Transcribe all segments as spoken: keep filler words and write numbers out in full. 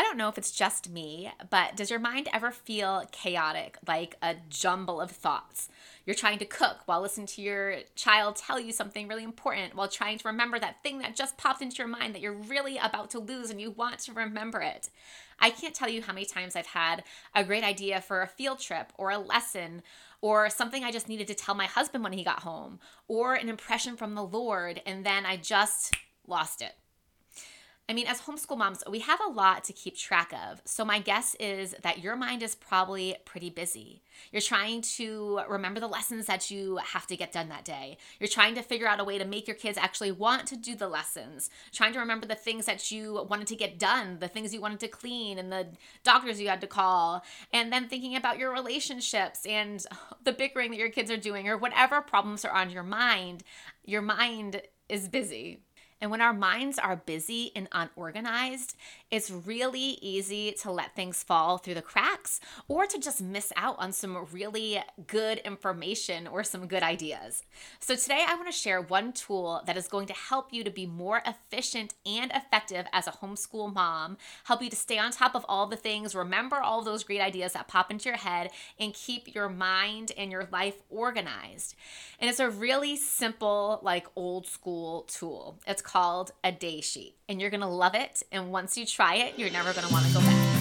don't know if it's just me, but does your mind ever feel chaotic, like a jumble of thoughts? You're trying to cook while listening to your child tell you something really important, while trying to remember that thing that just popped into your mind that you're really about to lose and you want to remember it. I can't tell you how many times I've had a great idea for a field trip or a lesson or something I just needed to tell my husband when he got home, or an impression from the Lord, and then I just lost it. I mean, as homeschool moms, we have a lot to keep track of. So my guess is that your mind is probably pretty busy. You're trying to remember the lessons that you have to get done that day. You're trying to figure out a way to make your kids actually want to do the lessons. Trying to remember the things that you wanted to get done, the things you wanted to clean, and the doctors you had to call. And then thinking about your relationships and the bickering that your kids are doing, or whatever problems are on your mind. Your mind is busy. And when our minds are busy and unorganized, it's really easy to let things fall through the cracks or to just miss out on some really good information or some good ideas. So today I want to share one tool that is going to help you to be more efficient and effective as a homeschool mom, help you to stay on top of all the things, remember all those great ideas that pop into your head, and keep your mind and your life organized. And it's a really simple, like old school tool. It's called a day sheet, and you're going to love it. And once you try it, you're never going to want to go back.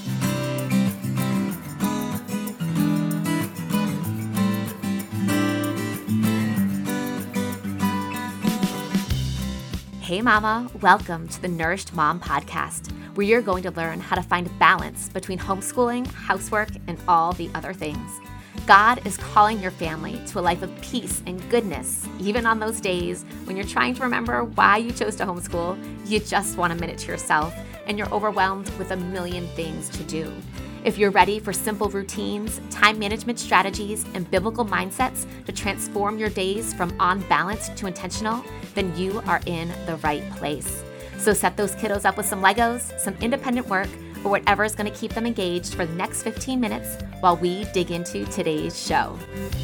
Hey mama, welcome to the Nourished Mom Podcast, where you're going to learn how to find balance between homeschooling, housework, and all the other things. God is calling your family to a life of peace and goodness, even on those days when you're trying to remember why you chose to homeschool, you just want a minute to yourself, and you're overwhelmed with a million things to do. If you're ready for simple routines, time management strategies, and biblical mindsets to transform your days from unbalanced to intentional, then you are in the right place. So set those kiddos up with some Legos, some independent work, or whatever is going to keep them engaged for the next fifteen minutes while we dig into today's show.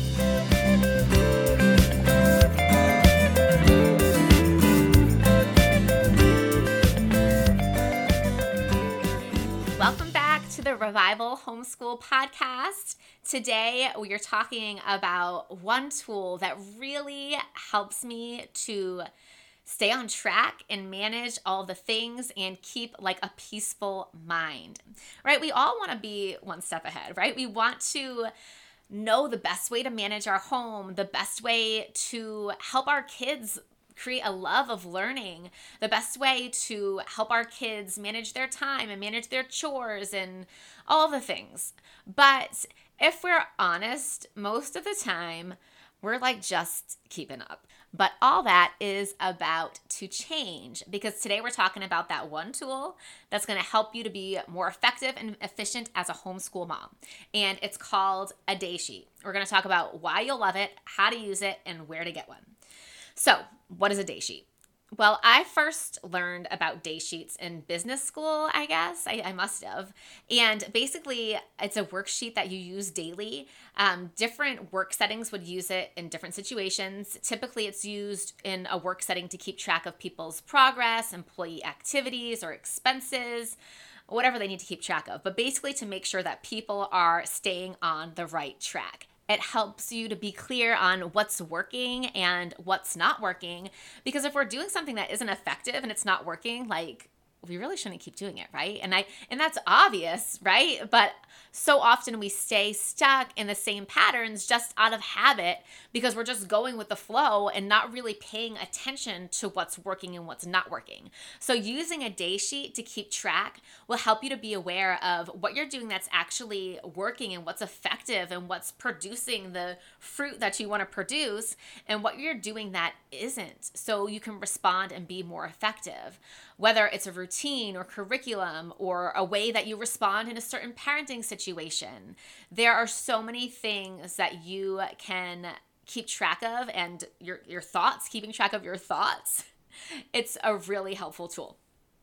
Welcome back to the Revival Homeschool Podcast. Today we are talking about one tool that really helps me to stay on track and manage all the things and keep like a peaceful mind, right? We all want to be one step ahead, right? We want to know the best way to manage our home, the best way to help our kids create a love of learning, the best way to help our kids manage their time and manage their chores and all the things. But if we're honest, most of the time, we're like just keeping up. But all that is about to change, because today we're talking about that one tool that's going to help you to be more effective and efficient as a homeschool mom. And it's called a day sheet. We're going to talk about why you'll love it, how to use it, and where to get one. So, what is a day sheet? Well, I first learned about day sheets in business school, I guess. I, I must have. And basically, it's a worksheet that you use daily. Um, different work settings would use it in different situations. Typically, it's used in a work setting to keep track of people's progress, employee activities, or expenses, whatever they need to keep track of. But basically, to make sure that people are staying on the right track. It helps you to be clear on what's working and what's not working. Because if we're doing something that isn't effective and it's not working, like, we really shouldn't keep doing it, right? And I and that's obvious, right? But so often we stay stuck in the same patterns just out of habit because we're just going with the flow and not really paying attention to what's working and what's not working. So using a day sheet to keep track will help you to be aware of what you're doing that's actually working and what's effective and what's producing the fruit that you want to produce, and what you're doing that isn't, so you can respond and be more effective. Whether it's a routine or curriculum or a way that you respond in a certain parenting situation, there are so many things that you can keep track of, and your, your thoughts, keeping track of your thoughts. It's a really helpful tool.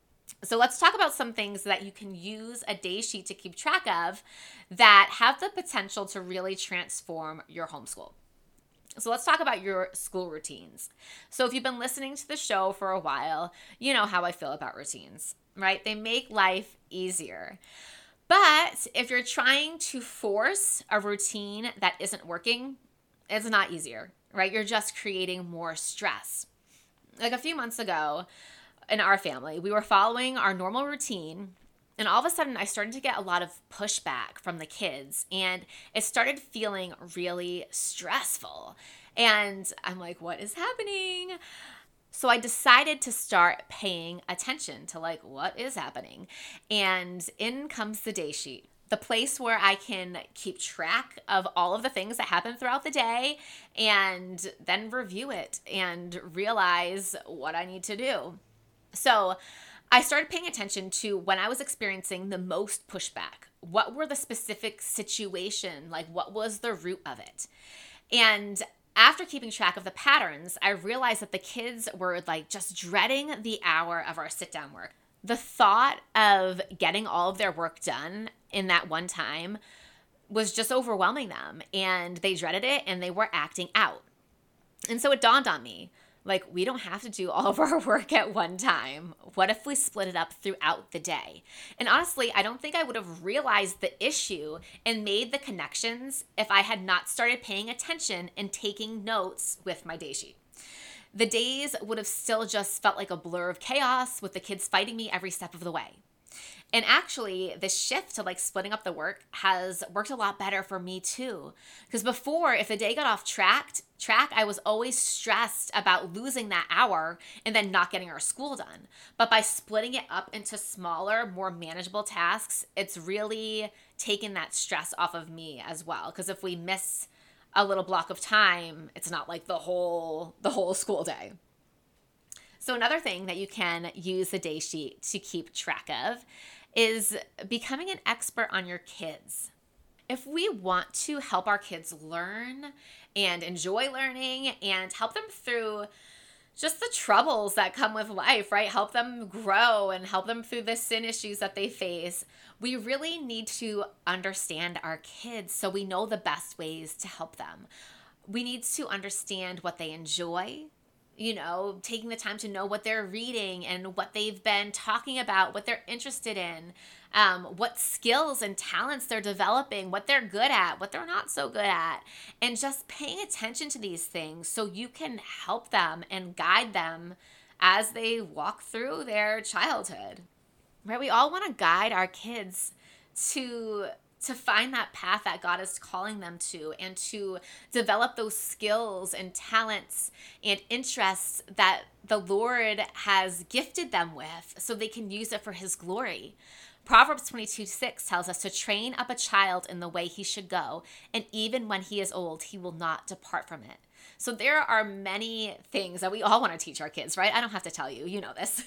So let's talk about some things that you can use a day sheet to keep track of that have the potential to really transform your homeschool. So let's talk about your school routines. So if you've been listening to the show for a while, you know how I feel about routines, right? They make life easier. But if you're trying to force a routine that isn't working, it's not easier, right? You're just creating more stress. Like a few months ago in our family, we were following our normal routine, and all of a sudden I started to get a lot of pushback from the kids, and it started feeling really stressful. And I'm like, what is happening? So I decided to start paying attention to like what is happening. And in comes the day sheet, the place where I can keep track of all of the things that happen throughout the day and then review it and realize what I need to do. So I started paying attention to when I was experiencing the most pushback. What were the specific situation? Like, what was the root of it? And after keeping track of the patterns, I realized that the kids were like just dreading the hour of our sit down work. The thought of getting all of their work done in that one time was just overwhelming them, and they dreaded it and they were acting out. And so it dawned on me, like, we don't have to do all of our work at one time. What if we split it up throughout the day? And honestly, I don't think I would have realized the issue and made the connections if I had not started paying attention and taking notes with my day sheet. The days would have still just felt like a blur of chaos with the kids fighting me every step of the way. And actually, this shift to like splitting up the work has worked a lot better for me too. Because before, if the day got off track, track, I was always stressed about losing that hour and then not getting our school done. But by splitting it up into smaller, more manageable tasks, it's really taken that stress off of me as well. Because if we miss a little block of time, it's not like the whole the whole school day. So another thing that you can use the day sheet to keep track of is becoming an expert on your kids. If we want to help our kids learn and enjoy learning and help them through just the troubles that come with life, right? Help them grow and help them through the sin issues that they face. We really need to understand our kids so we know the best ways to help them. We need to understand what they enjoy, you know, taking the time to know what they're reading and what they've been talking about, what they're interested in, um, what skills and talents they're developing, what they're good at, what they're not so good at, and just paying attention to these things so you can help them and guide them as they walk through their childhood, right? We all want to guide our kids to to find that path that God is calling them to and to develop those skills and talents and interests that the Lord has gifted them with so they can use it for his glory. Proverbs twenty-two six tells us to train up a child in the way he should go, and even when he is old, he will not depart from it. So there are many things that we all want to teach our kids, right? I don't have to tell you, you know this.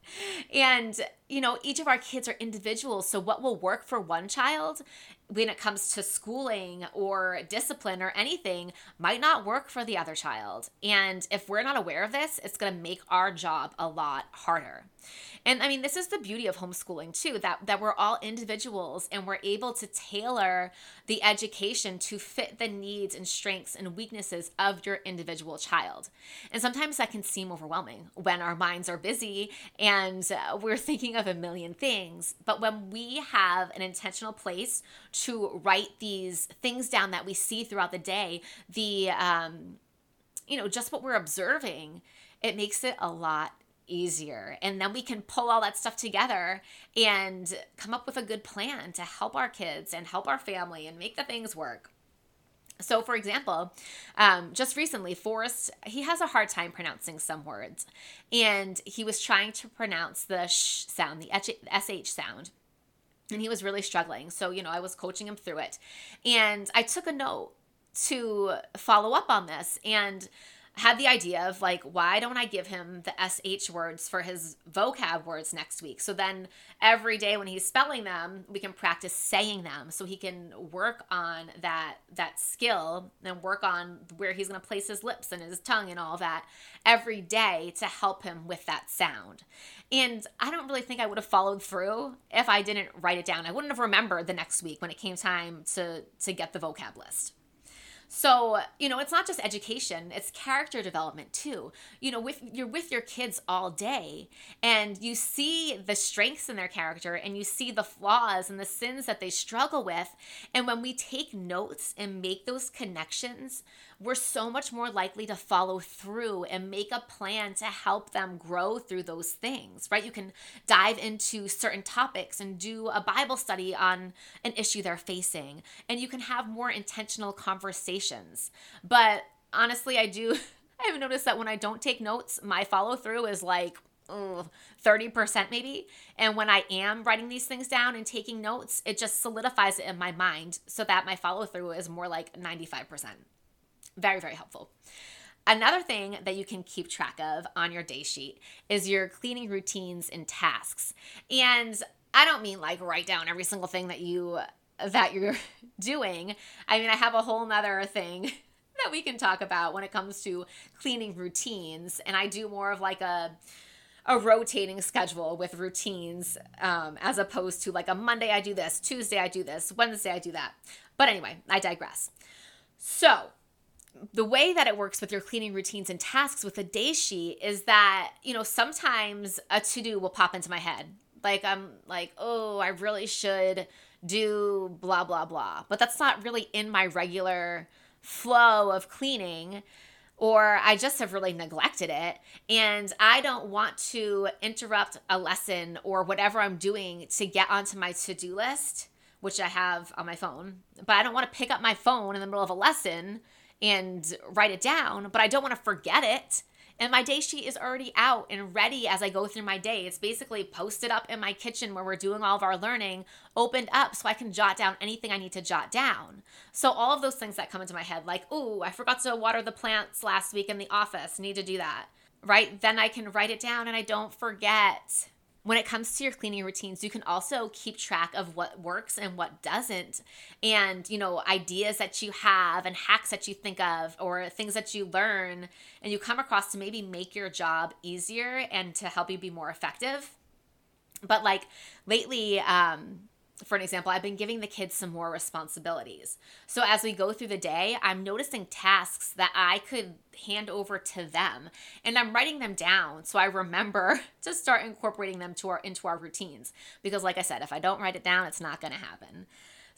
And, you know, each of our kids are individuals. So what will work for one child when it comes to schooling or discipline or anything might not work for the other child. And if we're not aware of this, it's going to make our job a lot harder. And I mean, this is the beauty of homeschooling too, that, that we're all individuals and we're able to tailor the education to fit the needs and strengths and weaknesses of your individual child. And sometimes that can seem overwhelming when our minds are busy and uh, we're thinking of a million things. But when we have an intentional place to write these things down that we see throughout the day, the, um, you know, just what we're observing, it makes it a lot easier. And then we can pull all that stuff together and come up with a good plan to help our kids and help our family and make the things work. So, for example, um, just recently, Forrest, he has a hard time pronouncing some words. And he was trying to pronounce the sh sound, the S H sound. And he was really struggling. So, you know, I was coaching him through it. And I took a note to follow up on this and had the idea of like, why don't I give him the S H words for his vocab words next week? So then every day when he's spelling them, we can practice saying them so he can work on that, that skill and work on where he's going to place his lips and his tongue and all that every day to help him with that sound. And I don't really think I would have followed through if I didn't write it down. I wouldn't have remembered the next week when it came time to, to get the vocab list. So, you know, it's not just education, it's character development too. You know, with you're with your kids all day and you see the strengths in their character and you see the flaws and the sins that they struggle with. And when we take notes and make those connections, we're so much more likely to follow through and make a plan to help them grow through those things, right? You can dive into certain topics and do a Bible study on an issue they're facing, and you can have more intentional conversations. But honestly, I do, I've noticed that when I don't take notes, my follow through is like, ugh, thirty percent maybe. And when I am writing these things down and taking notes, it just solidifies it in my mind so that my follow through is more like ninety-five percent. Very, very helpful. Another thing that you can keep track of on your day sheet is your cleaning routines and tasks. And I don't mean like write down every single thing that you that you're doing. I mean, I have a whole nother thing that we can talk about when it comes to cleaning routines. And I do more of like a a rotating schedule with routines, um, as opposed to like a Monday I do this, Tuesday I do this, Wednesday I do that. But anyway, I digress. So the way that it works with your cleaning routines and tasks with a day sheet is that, you know, sometimes a to-do will pop into my head. Like I'm like, oh, I really should do blah, blah, blah. But that's not really in my regular flow of cleaning, or I just have really neglected it. And I don't want to interrupt a lesson or whatever I'm doing to get onto my to-do list, which I have on my phone. But I don't want to pick up my phone in the middle of a lesson and write it down, but I don't want to forget it. And my day sheet is already out and ready as I go through my day. It's basically posted up in my kitchen where we're doing all of our learning, opened up so I can jot down anything I need to jot down. So all of those things that come into my head, like, ooh, I forgot to water the plants last week in the office, need to do that, right? Then I can write it down and I don't forget. When it comes to your cleaning routines, you can also keep track of what works and what doesn't, and, you know, ideas that you have and hacks that you think of or things that you learn and you come across to maybe make your job easier and to help you be more effective. But like lately, um, for an example, I've been giving the kids some more responsibilities. So as we go through the day, I'm noticing tasks that I could hand over to them, and I'm writing them down so I remember to start incorporating them to our into our routines. Because like I said, if I don't write it down, it's not going to happen.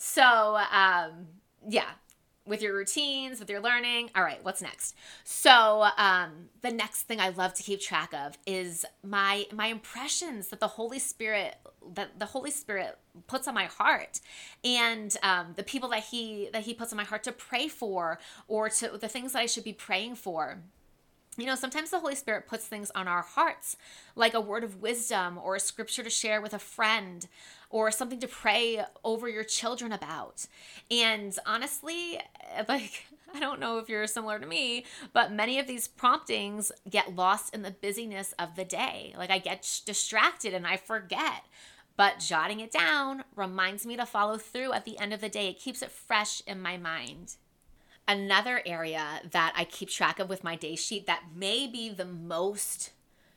So um, yeah, with your routines, with your learning. All right, what's next? So um, the next thing I love to keep track of is my my impressions that the Holy Spirit that the Holy Spirit puts on my heart, and um, the people that he that he puts on my heart to pray for, or to the things that I should be praying for. You know, sometimes the Holy Spirit puts things on our hearts, like a word of wisdom or a scripture to share with a friend or something to pray over your children about. And honestly, like, I don't know if you're similar to me, but many of these promptings get lost in the busyness of the day. Like I get distracted and I forget. But jotting it down reminds me to follow through at the end of the day. It keeps it fresh in my mind. Another area that I keep track of with my day sheet that may be the most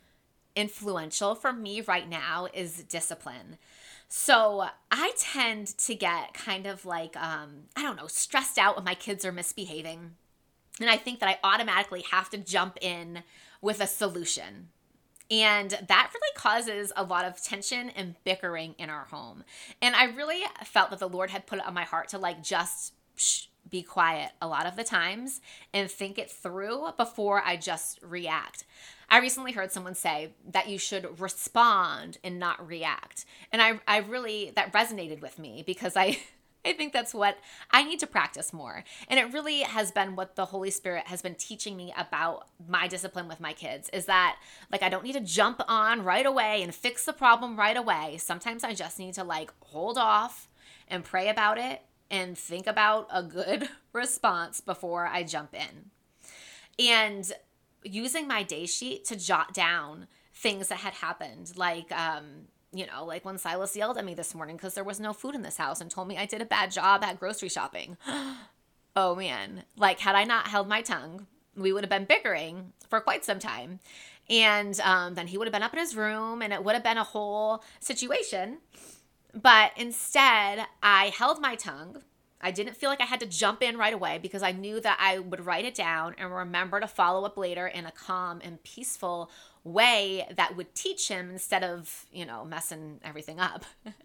influential for me right now is discipline. So I tend to get kind of like, um, I don't know, stressed out when my kids are misbehaving. And I think that I automatically have to jump in with a solution. And that really causes a lot of tension and bickering in our home. And I really felt that the Lord had put it on my heart to like just shh, be quiet a lot of the times and think it through before I just react. I recently heard someone say that you should respond and not react. And I, I really, that resonated with me because I, I think that's what I need to practice more. And it really has been what the Holy Spirit has been teaching me about my discipline with my kids is that like I don't need to jump on right away and fix the problem right away. Sometimes I just need to like hold off and pray about it and think about a good response before I jump in. And using my day sheet to jot down things that had happened, like, um, you know, like when Silas yelled at me this morning because there was no food in this house and told me I did a bad job at grocery shopping. Oh man, like had I not held my tongue, we would have been bickering for quite some time. And um, then he would have been up in his room and it would have been a whole situation. But instead, I held my tongue. I didn't feel like I had to jump in right away because I knew that I would write it down and remember to follow up later in a calm and peaceful way that would teach him instead of, you know, messing everything up.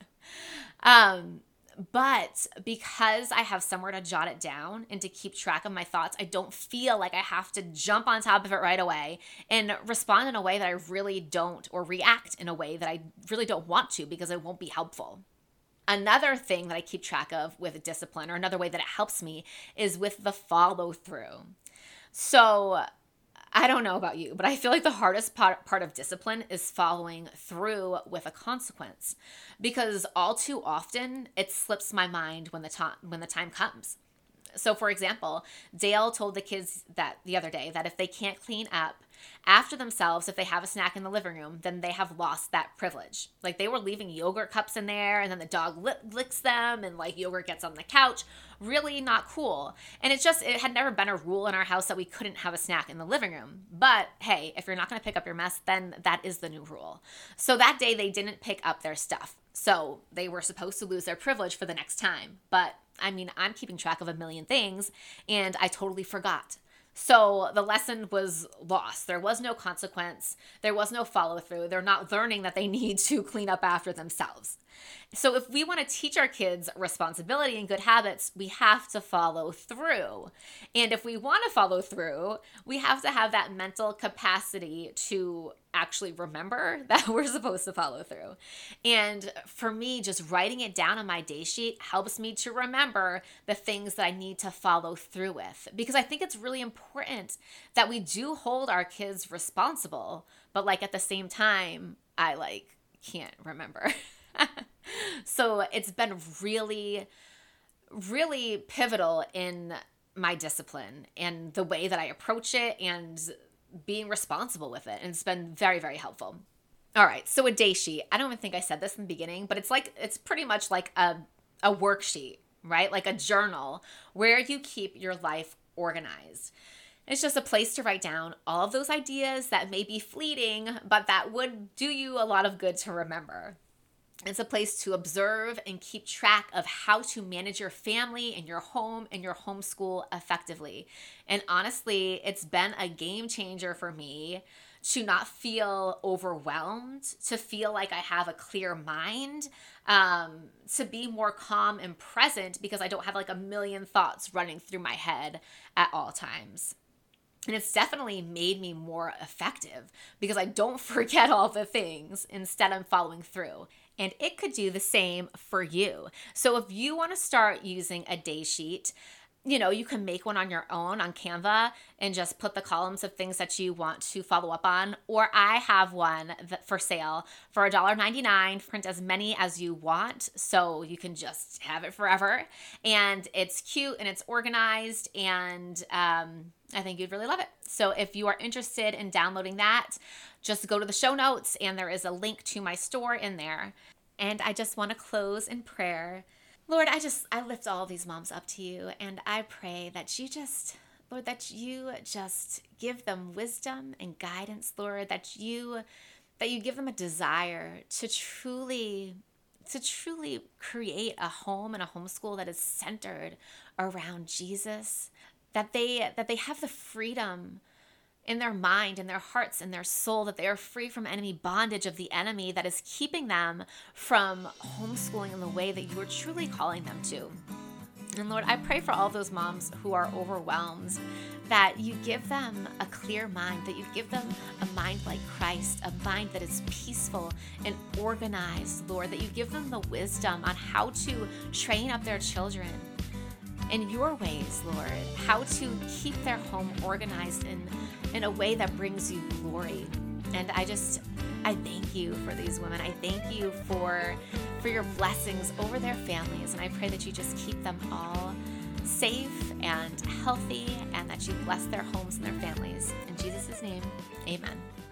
um, But because I have somewhere to jot it down and to keep track of my thoughts, I don't feel like I have to jump on top of it right away and respond in a way that I really don't, or react in a way that I really don't want to because it won't be helpful. Another thing that I keep track of with discipline, or another way that it helps me, is with the follow through. So I don't know about you, but I feel like the hardest part, part of discipline is following through with a consequence, because all too often it slips my mind when the time when the time comes. So for example, Dale told the kids that the other day that if they can't clean up after themselves, if they have a snack in the living room, then they have lost that privilege. Like, they were leaving yogurt cups in there, and then the dog lick, licks them, and like yogurt gets on the couch. Really not cool. And it's just, it had never been a rule in our house that we couldn't have a snack in the living room. But hey, if you're not going to pick up your mess, then that is the new rule. So that day they didn't pick up their stuff. So they were supposed to lose their privilege for the next time. But I mean, I'm keeping track of a million things, and I totally forgot. So the lesson was lost. There was no consequence. There was no follow through. They're not learning that they need to clean up after themselves. So if we want to teach our kids responsibility and good habits, we have to follow through. And if we want to follow through, we have to have that mental capacity to actually remember that we're supposed to follow through. And for me, just writing it down on my day sheet helps me to remember the things that I need to follow through with. Because I think it's really important that we do hold our kids responsible, but like at the same time, I like can't remember. So it's been really, really pivotal in my discipline and the way that I approach it and being responsible with it. And it's been very, very helpful. All right. So a day sheet. I don't even think I said this in the beginning, but it's like, it's pretty much like a, a worksheet, right? Like a journal where you keep your life organized. It's just a place to write down all of those ideas that may be fleeting, but that would do you a lot of good to remember. It's a place to observe and keep track of how to manage your family and your home and your homeschool effectively. And honestly, it's been a game changer for me to not feel overwhelmed, to feel like I have a clear mind, um, to be more calm and present because I don't have like a million thoughts running through my head at all times. And it's definitely made me more effective because I don't forget all the things. Instead, I'm following through. And it could do the same for you. So if you want to start using a day sheet, you know, you can make one on your own on Canva and just put the columns of things that you want to follow up on. Or I have one that for sale for one dollar and ninety-nine cents. Print as many as you want, so you can just have it forever. And it's cute and it's organized, and um, I think you'd really love it. So if you are interested in downloading that, just go to the show notes and there is a link to my store in there. And I just want to close in prayer. Lord, I just, I lift all of these moms up to you, and I pray that you just, Lord, that you just give them wisdom and guidance, Lord, that you, that you give them a desire to truly, to truly create a home and a homeschool that is centered around Jesus, that they, that they have the freedom in their mind, in their hearts, in their soul, that they are free from enemy bondage of the enemy that is keeping them from homeschooling in the way that you are truly calling them to. And Lord, I pray for all those moms who are overwhelmed, that you give them a clear mind, that you give them a mind like Christ, a mind that is peaceful and organized, Lord, that you give them the wisdom on how to train up their children in your ways, Lord, how to keep their home organized in, in a way that brings you glory. And I just, I thank you for these women. I thank you for, for your blessings over their families. And I pray that you just keep them all safe and healthy, and that you bless their homes and their families. In Jesus' name, amen.